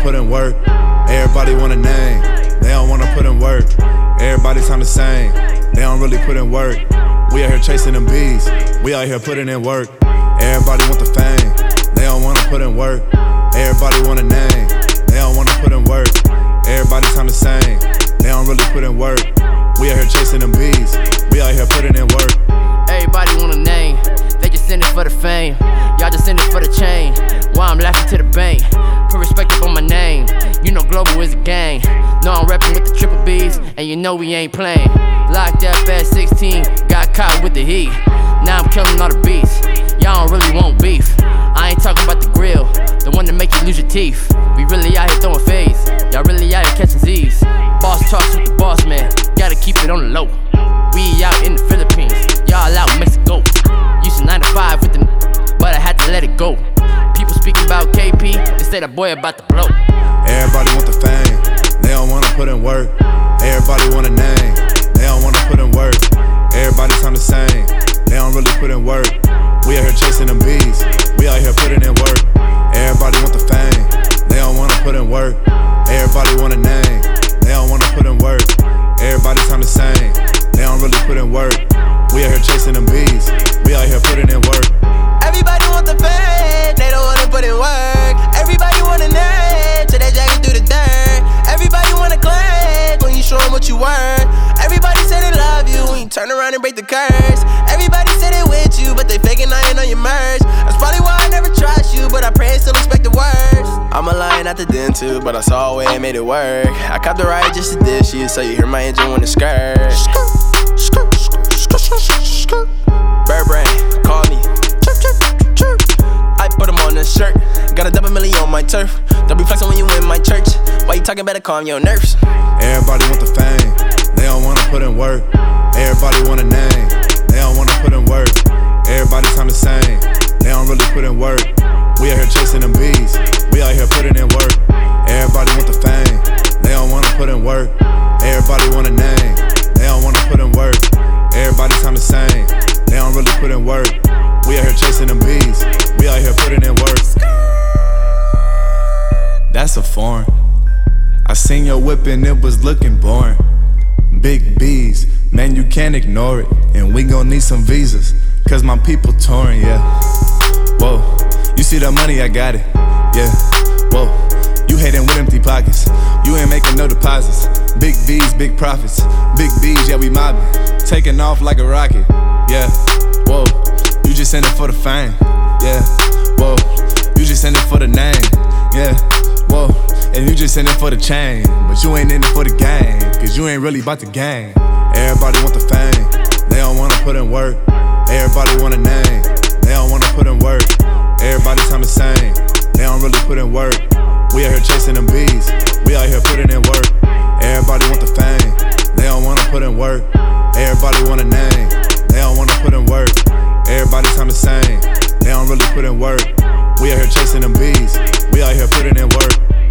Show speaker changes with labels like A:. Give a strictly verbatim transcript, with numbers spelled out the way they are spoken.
A: put in work. Everybody want a name, they don't wanna put in work. Everybody sound the same, they don't really put in work. We out here chasing them bees, we out here putting in work. Everybody want the fame, they don't wanna put in work. Everybody want a name, they don't wanna put in work. Everybody sound the same, they don't really put in work. We out here chasing them bees, we out here putting in work.
B: Everybody want a name, they just in it for the fame. Y'all just in it for the chain, why I'm laughing to the bank. Put respect up on my name, you know Global is a gang. Know I'm rapping with the triple B's, and you know we ain't playing. Locked up at sixteen, got caught with the heat. Now I'm killing all the beats, y'all don't really want beef. I ain't talking about the grill, the one that make you lose your teeth. We really out here throwing fades, y'all really out here catching Z's. Boss talks with the boss man, gotta keep it on the low. We out in the Philippines, y'all out in Mexico. Used to nine to five with them, but I had to let it go. People speaking about K P, they say that boy about to blow.
A: Everybody want the fame, they don't wanna put in work. Everybody want a name, they don't wanna put in work. Everybody sound the same, they don't really put in work. We out here chasing them bees, we out here putting in work. Everybody want the fame, they don't wanna put in work. Everybody want a name, they don't wanna put in work. Everybody sound the same, they don't really put in work. We out here chasing them bees, we out here putting in work.
C: Everybody want the fame, they don't wanna put in work. Everybody want a name, till they jacket through the dirt. Everybody wanna claim when you show them what you worth. Everybody say they love you when you turn around and break the curse. Everybody say they with you, but they faking lying on your merch. That's probably why I never trust you, but I pray and still expect the worst. I'm a lion at the den too, but I saw a way and made it work. I copped the ride just to dish you, so you hear my engine when it skirt. Bird brain, call me. I put them on the shirt. Got a double million on my turf. Don't be flexing when you in my church. Why you talking, better calm your nerves.
A: Everybody want the fame, they don't wanna put in work. Everybody want a name, they don't wanna put in work. Everybody sound the same, they don't really put in work. We out here chasing them bees, we out here putting in work. Everybody want the fame, they don't wanna put in work. Everybody want a name, they don't wanna put in work. Everybody sound the same, they don't really put in work. We out here chasing them bees, we out here putting in work. That's a foreign. I seen your whip and it was looking boring. Big B's, man, you can't ignore it. And we gon' need some visas, cause my people touring, yeah. Whoa, you see that money, I got it, yeah. Whoa, you hating with empty pockets, you ain't making no deposits. Big V's, big profits, big B's, yeah, we mobbing. Taking off like a rocket, yeah. Whoa, you just in it for the fame, yeah. Whoa, you just in it for the name, yeah. Whoa, and you just in it for the chain, but you ain't in it for the game, cause you ain't really about the game. Everybody want the fame, they don't wanna put in work. Everybody want a name, they don't wanna put in work. Everybody sound the same, they don't really put in work. We out here chasing them bees, we out here putting in work. Everybody want the fame, they don't wanna put in work. Everybody want a name, they don't wanna put in work. Everybody sound the same, they don't really put in work. We out here chasing them bees, we out here putting in work.